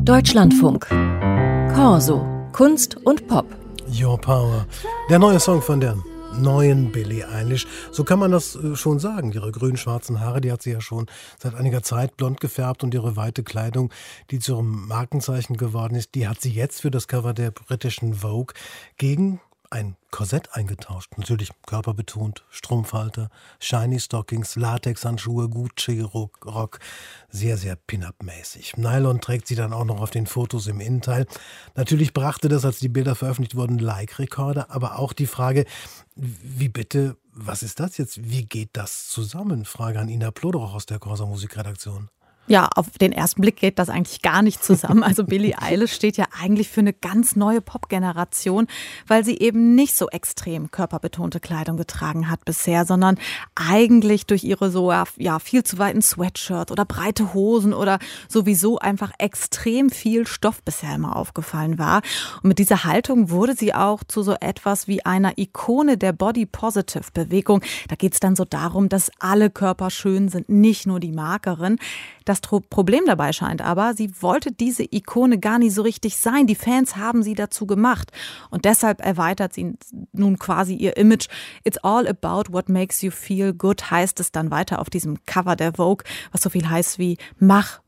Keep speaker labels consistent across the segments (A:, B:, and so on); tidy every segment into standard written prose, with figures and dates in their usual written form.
A: Deutschlandfunk. Corso. Kunst und Pop.
B: Your Power. Der neue Song von der neuen Billie Eilish. So kann man das schon sagen. Ihre grün-schwarzen Haare, die hat sie ja schon seit einiger Zeit blond gefärbt, und ihre weite Kleidung, die zu ihrem Markenzeichen geworden ist, die hat sie jetzt für das Cover der britischen Vogue gegen ein Korsett eingetauscht. Natürlich körperbetont, Strumpfhalter, Shiny Stockings, Latexhandschuhe, Gucci-Rock. Sehr, sehr Pin-Up-mäßig. Nylon trägt sie dann auch noch auf den Fotos im Innenteil. Natürlich brachte das, als die Bilder veröffentlicht wurden, Like-Rekorde, aber auch die Frage, wie bitte, was ist das jetzt? Wie geht das zusammen? Frage an Ina Plodroch aus der Corso Musikredaktion.
C: Ja, auf den ersten Blick geht das eigentlich gar nicht zusammen. Also Billie Eilish steht ja eigentlich für eine ganz neue Pop-Generation, weil sie eben nicht so extrem körperbetonte Kleidung getragen hat bisher, sondern eigentlich durch ihre so viel zu weiten Sweatshirts oder breite Hosen oder sowieso einfach extrem viel Stoff bisher immer aufgefallen war. Und mit dieser Haltung wurde sie auch zu so etwas wie einer Ikone der Body-Positive-Bewegung. Da geht es dann so darum, dass alle Körper schön sind, nicht nur die Magerin. Das Problem dabei scheint aber, sie wollte diese Ikone gar nicht so richtig sein. Die Fans haben sie dazu gemacht. Und deshalb erweitert sie nun quasi ihr Image. It's all about what makes you feel good, heißt es dann weiter auf diesem Cover der Vogue, was so viel heißt wie mach,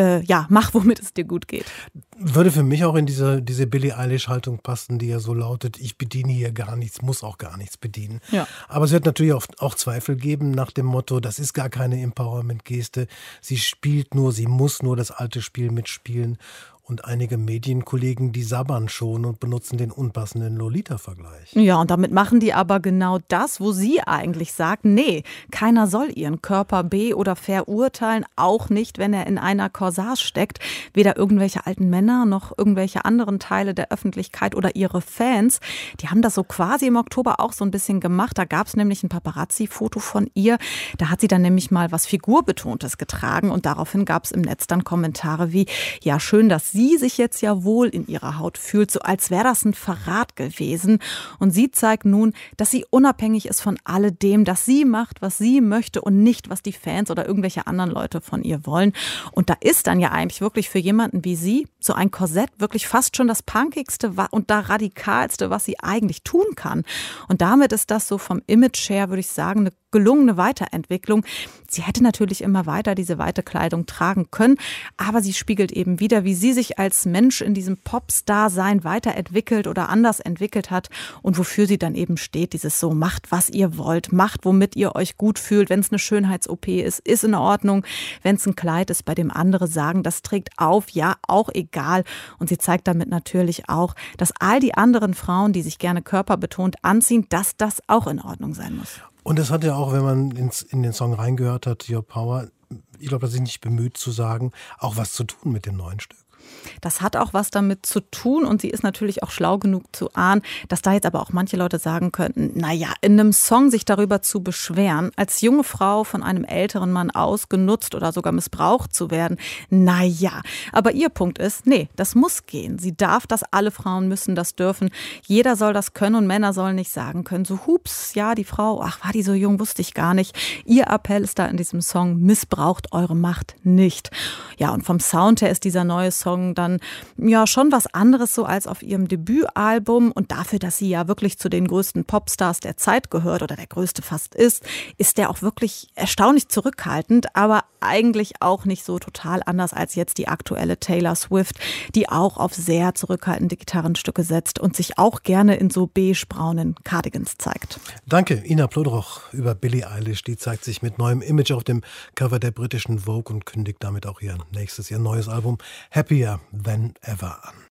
C: womit es dir gut geht.
B: Würde für mich auch in diese Billie Eilish-Haltung passen, die ja so lautet, ich bediene hier gar nichts, muss auch gar nichts bedienen. Ja. Aber es wird natürlich auch Zweifel geben nach dem Motto, das ist gar keine Empowerment-Geste. Sie spielt nur, sie muss nur das alte Spiel mitspielen. Und einige Medienkollegen, die sabbern schon und benutzen den unpassenden Lolita-Vergleich.
C: Ja, und damit machen die aber genau das, wo sie eigentlich sagt, nee, keiner soll ihren Körper oder verurteilen, auch nicht, wenn er in einer Corsage steckt. Weder irgendwelche alten Männer noch irgendwelche anderen Teile der Öffentlichkeit oder ihre Fans. Die haben das so quasi im Oktober auch so ein bisschen gemacht. Da gab es nämlich ein Paparazzi-Foto von ihr. Da hat sie dann nämlich mal was Figurbetontes getragen und daraufhin gab es im Netz dann Kommentare wie, ja, schön, dass sie sich jetzt ja wohl in ihrer Haut fühlt, so als wäre das ein Verrat gewesen. Und sie zeigt nun, dass sie unabhängig ist von alledem, dass sie macht, was sie möchte und nicht, was die Fans oder irgendwelche anderen Leute von ihr wollen. Und da ist dann ja eigentlich wirklich für jemanden wie sie so ein Korsett wirklich fast schon das Punkigste und da Radikalste, was sie eigentlich tun kann. Und damit ist das so vom Image her, würde ich sagen, eine gelungene Weiterentwicklung. Sie hätte natürlich immer weiter diese weite Kleidung tragen können, aber sie spiegelt eben wieder, wie sie sich als Mensch in diesem Popstar-Sein weiterentwickelt oder anders entwickelt hat und wofür sie dann eben steht, dieses so, macht, was ihr wollt, macht, womit ihr euch gut fühlt. Wenn es eine Schönheits-OP ist in Ordnung. Wenn es ein Kleid ist, bei dem andere sagen, das trägt auf, ja, auch egal. Und sie zeigt damit natürlich auch, dass all die anderen Frauen, die sich gerne körperbetont anziehen, dass das auch in Ordnung sein muss.
B: Und es hat ja auch, wenn man in den Song reingehört hat, Your Power, ich glaube, dass ich nicht bemüht zu sagen, auch was zu tun mit dem neuen Stück.
C: Das hat auch was damit zu tun und sie ist natürlich auch schlau genug zu ahnen, dass da jetzt aber auch manche Leute sagen könnten, naja, in einem Song sich darüber zu beschweren, als junge Frau von einem älteren Mann ausgenutzt oder sogar missbraucht zu werden, naja. Aber ihr Punkt ist, nee, das muss gehen. Sie darf das, alle Frauen müssen das dürfen. Jeder soll das können und Männer sollen nicht sagen können, so hups, ja, die Frau, ach, war die so jung, wusste ich gar nicht. Ihr Appell ist da in diesem Song, missbraucht eure Macht nicht. Ja, und vom Sound her ist dieser neue Song dann ja schon was anderes so als auf ihrem Debütalbum und dafür, dass sie ja wirklich zu den größten Popstars der Zeit gehört oder der größte fast ist der auch wirklich erstaunlich zurückhaltend, aber eigentlich auch nicht so total anders als jetzt die aktuelle Taylor Swift, die auch auf sehr zurückhaltende Gitarrenstücke setzt und sich auch gerne in so beige-braunen Cardigans zeigt.
B: Danke, Ina Plodroch über Billie Eilish. Die zeigt sich mit neuem Image auf dem Cover der britischen Vogue und kündigt damit auch ihr neues Album Happier Than Ever an.